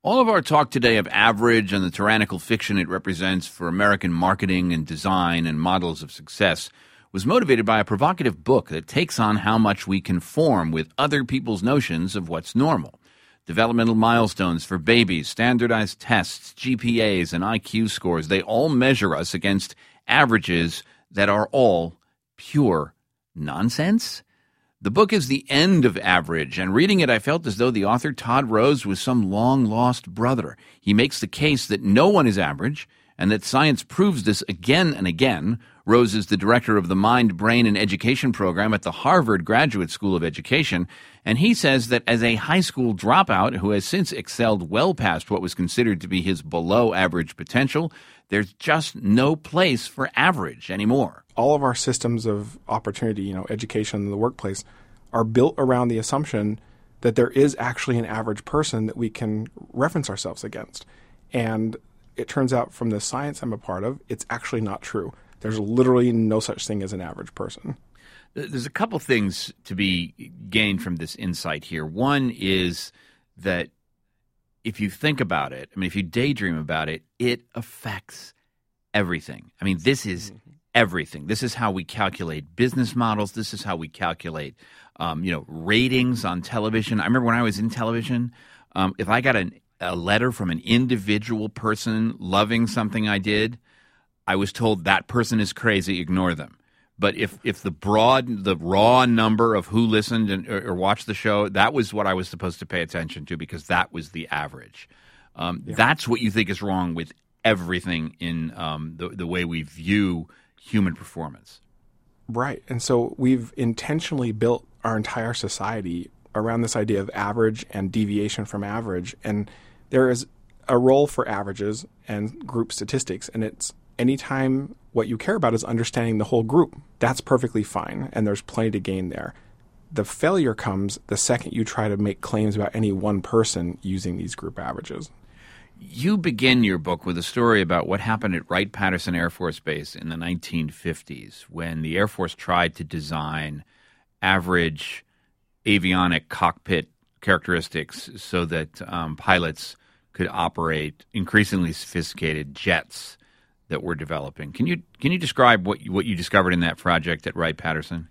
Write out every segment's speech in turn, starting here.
All of our talk today of average and the tyrannical fiction it represents for American marketing and design and models of success was motivated by a provocative book that takes on how much we conform with other people's notions of what's normal. Developmental milestones for babies, standardized tests, GPAs, and IQ scores, they all measure us against averages that are all pure nonsense. The book is The End of Average, and reading it, I felt as though the author, Todd Rose, was some long-lost brother. He makes the case that no one is average, and that science proves this again and again. Rose is the director of the Mind, Brain, and Education program at the Harvard Graduate School of Education, and he says that as a high school dropout who has since excelled well past what was considered to be his below-average potential, there's just no place for average anymore. All of our systems of opportunity, education in the workplace, are built around the assumption that there is actually an average person that we can reference ourselves against. And it turns out from the science I'm a part of, it's actually not true. There's literally no such thing as an average person. There's a couple things to be gained from this insight here. One is that if you think about it, if you daydream about it, it affects everything. This is everything. This is how we calculate business models. This is how we calculate, ratings on television. I remember when I was in television, if I got a letter from an individual person loving something I did, I was told that person is crazy, ignore them. But if the raw number of who listened or watched the show, that was what I was supposed to pay attention to because that was the average. That's what you think is wrong with everything in the way we view human performance. Right. And so we've intentionally built our entire society around this idea of average and deviation from average. And there is a role for averages and group statistics. And it's anytime what you care about is understanding the whole group. That's perfectly fine. And there's plenty to gain there. The failure comes the second you try to make claims about any one person using these group averages. You begin your book with a story about what happened at Wright-Patterson Air Force Base in the 1950s when the Air Force tried to design average avionic cockpit characteristics so that pilots could operate increasingly sophisticated jets that we're developing. Can you describe what you discovered in that project at Wright-Patterson?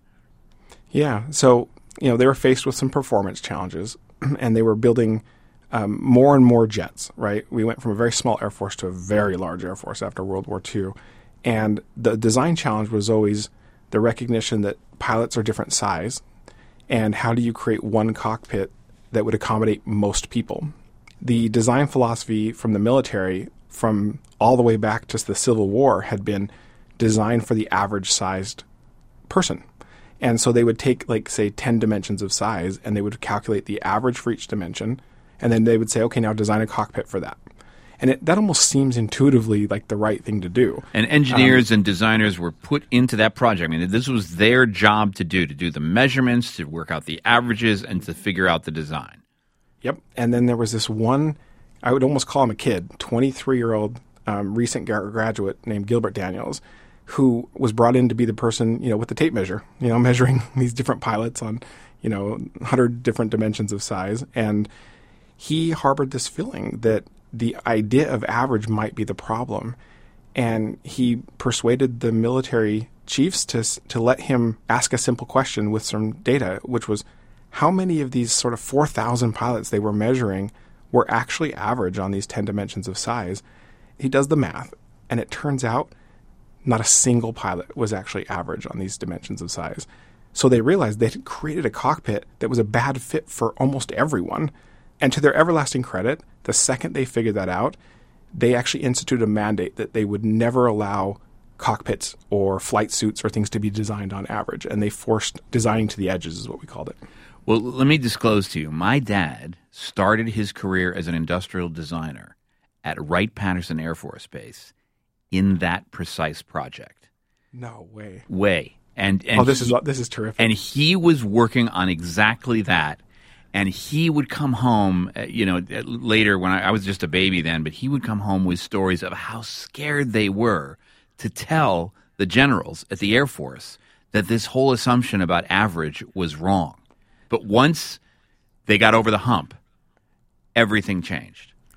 Yeah. So, they were faced with some performance challenges, and they were building more and more jets, right? We went from a very small Air Force to a very large Air Force after World War II. And the design challenge was always the recognition that pilots are different size, and how do you create one cockpit that would accommodate most people? The design philosophy from the military, from all the way back to the Civil War, had been designed for the average-sized person. And so they would take, say, 10 dimensions of size, and they would calculate the average for each dimension, and then they would say, okay, now design a cockpit for that. And that almost seems intuitively like the right thing to do. And engineers and designers were put into that project. This was their job to do the measurements, to work out the averages, and to figure out the design. Yep. And then there was this one, I would almost call him a kid, 23-year-old recent graduate named Gilbert Daniels, who was brought in to be the person, with the tape measure, measuring these different pilots on, 100 different dimensions of size. And he harbored this feeling that the idea of average might be the problem. And he persuaded the military chiefs to let him ask a simple question with some data, which was how many of these sort of 4,000 pilots they were measuring were actually average on these 10 dimensions of size. He does the math, and it turns out not a single pilot was actually average on these dimensions of size. So they realized they had created a cockpit that was a bad fit for almost everyone. And to their everlasting credit, the second they figured that out, they actually instituted a mandate that they would never allow cockpits or flight suits or things to be designed on average. And they forced designing to the edges is what we called it. Well, let me disclose to you, my dad started his career as an industrial designer at Wright-Patterson Air Force Base in that precise project. No way. And this is terrific. And he was working on exactly that. And he would come home, later when I was just a baby then, but he would come home with stories of how scared they were to tell the generals at the Air Force that this whole assumption about average was wrong. But once they got over the hump, everything changed.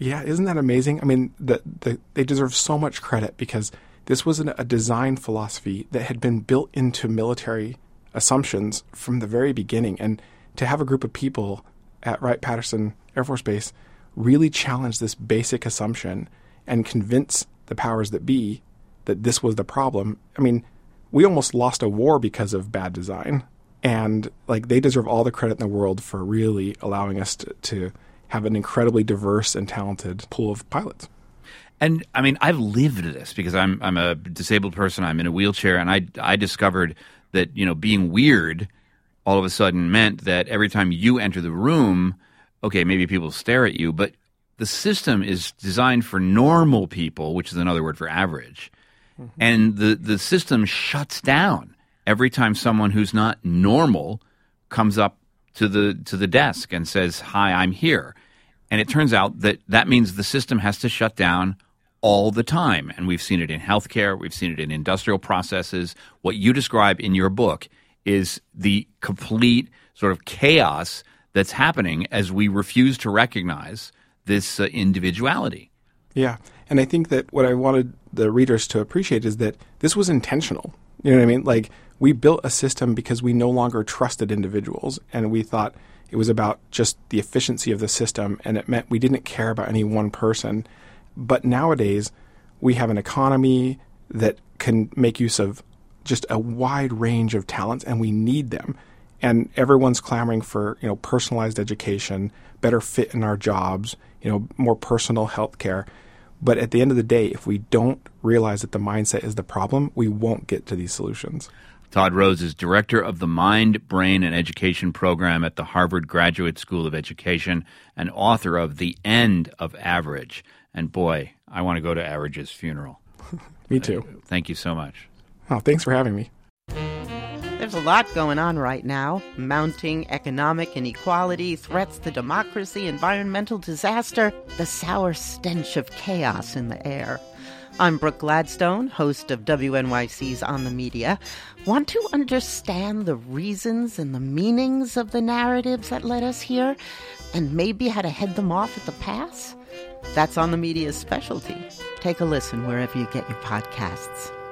Yeah, isn't that amazing? I mean, they deserve so much credit because this was a design philosophy that had been built into military assumptions from the very beginning. And to have a group of people at Wright-Patterson Air Force Base really challenge this basic assumption and convince the powers that be that this was the problem. I mean, we almost lost a war because of bad design. And they deserve all the credit in the world for really allowing us to have an incredibly diverse and talented pool of pilots. And I mean, I've lived this because I'm a disabled person. I'm in a wheelchair, and I discovered that, being weird all of a sudden meant that every time you enter the room, okay, maybe people stare at you, but the system is designed for normal people, which is another word for average. Mm-hmm. And the system shuts down every time someone who's not normal comes up to the desk and says, "Hi, I'm here." And it turns out that means the system has to shut down all the time. And we've seen it in healthcare. We've seen it in industrial processes. What you describe in your book is the complete sort of chaos that's happening as we refuse to recognize this individuality. Yeah. And I think that what I wanted the readers to appreciate is that this was intentional. You know what I mean? We built a system because we no longer trusted individuals, and we thought it was about just the efficiency of the system, and it meant we didn't care about any one person. But nowadays, we have an economy that can make use of just a wide range of talents, and we need them. And everyone's clamoring for, personalized education, better fit in our jobs, more personal health care. But at the end of the day, if we don't realize that the mindset is the problem, we won't get to these solutions. Todd Rose is director of the Mind, Brain, and Education program at the Harvard Graduate School of Education and author of The End of Average. And boy, I want to go to Average's funeral. Me too. Thank you so much. Oh, thanks for having me. There's a lot going on right now. Mounting economic inequality, threats to democracy, environmental disaster, the sour stench of chaos in the air. I'm Brooke Gladstone, host of WNYC's On the Media. Want to understand the reasons and the meanings of the narratives that led us here, and maybe how to head them off at the pass? That's On the Media's specialty. Take a listen wherever you get your podcasts.